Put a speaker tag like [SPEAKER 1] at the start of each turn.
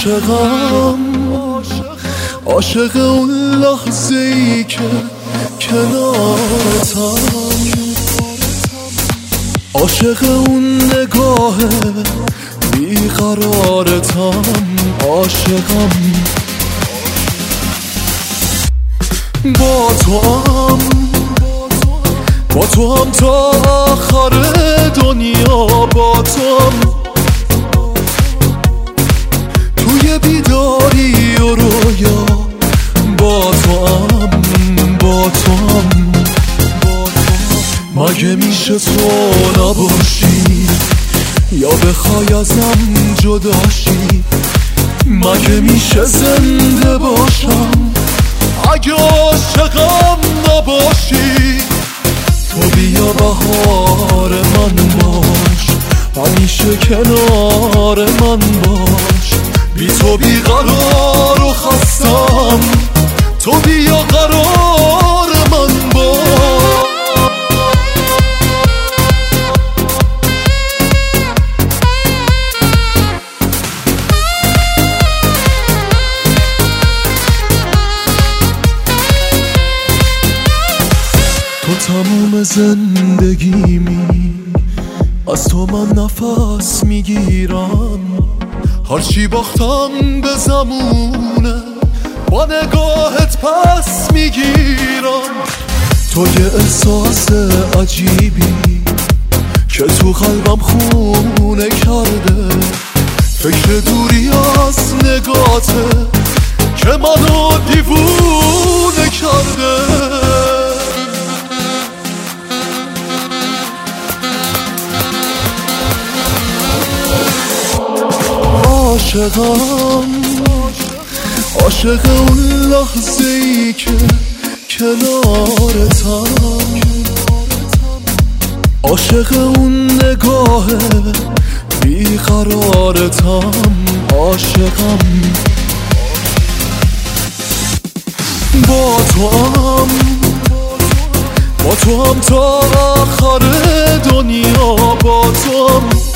[SPEAKER 1] عاشق اون لحظه ای که کنارتم، عاشق اون نگاه بیقرارتم، عاشقم با تو هم تا آخر دنیا، با تو هم توی بیداری و رویا، با تو هم مگه میشه تو نباشی یا بخوای ازم جداشی؟ مگه میشه زنده باشم اگه عاشقم نباشی؟ تو بیا بهار من باش، همیشه کنار من باش، بی تو بیقرار و خستم، تو بیا قرار من باش. تو تموم زندگیمی، از تو من نفس میگیرم، هرچی باختم به زمونه با نگاهت پس میگیرم. تو یه احساس عجیبی که تو قلبم خونه کرده، فکر دوری از نگاته که منو دیوونه کرده. عاشق اون لحظه ای که کنارتم، عاشق اون نگاه بیقرارتم، عاشقم با تو هم تا آخر دنیا، با تو هم